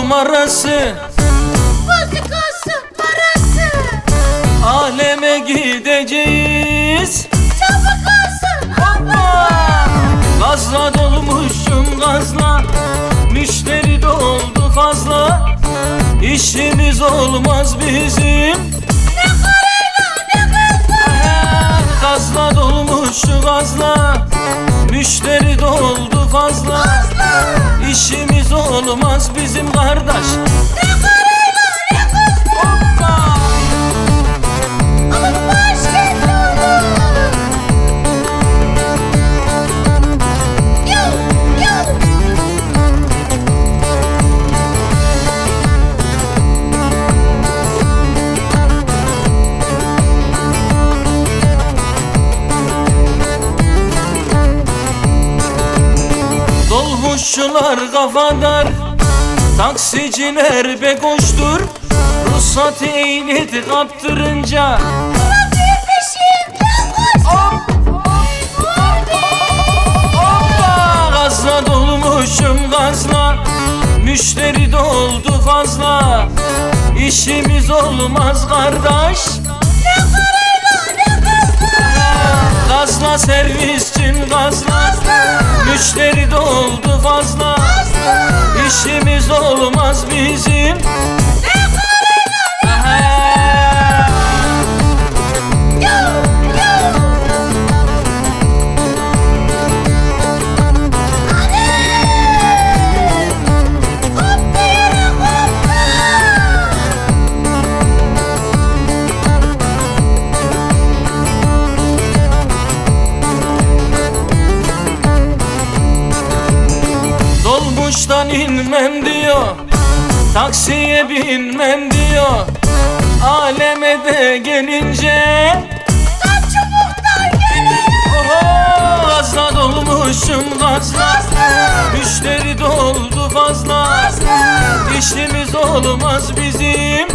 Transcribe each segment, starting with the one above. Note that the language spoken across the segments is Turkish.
numarası, Bozukası parası. aleme gideceğiz. Çabuk olsun Hoppa! Gazla dolmuşum gazla, müşteri doldu fazla. İşimiz olmaz bizim. Ne parayla ne kızla. Gazla dolmuş gazla, müşteri doldu fazla. İşimiz olmaz bizim kardeş. Ne parayla ne kızla. Hoppa! Ama başkent olur. Yo yo. Dolmuşçular kafadar, taksiciler be koştur. Ruhsat ehliyeti kaptırınca Trafiğin peşinden koş. hoppa! Gazla dolmuşum gazla, müşteri doldu fazla. İşimiz olmaz kardeş. Ne parayla ne kızla. Gazla servisçim gazla, müşteri doldu fazla. İşimiz olmaz bizim. Ne parayla ne yo yo. Hadi. Hoppa yürü hoppa. Dolmuştan inmem diyor, taksiye binmem diyor. Aleme de gelince Tam çubuktan geliyor. oho! Gazla dolmuşum gazla, müşteri doldu fazla. İşimiz olmaz bizim.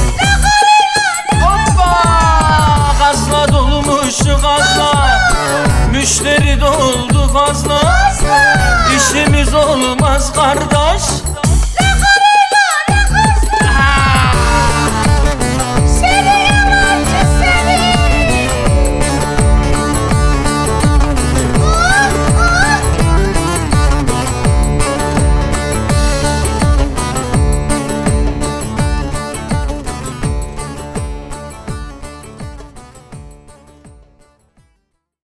Hoppa! Gazla dolmuş gazla, müşteri doldu fazla. İşimiz olmaz kardeş.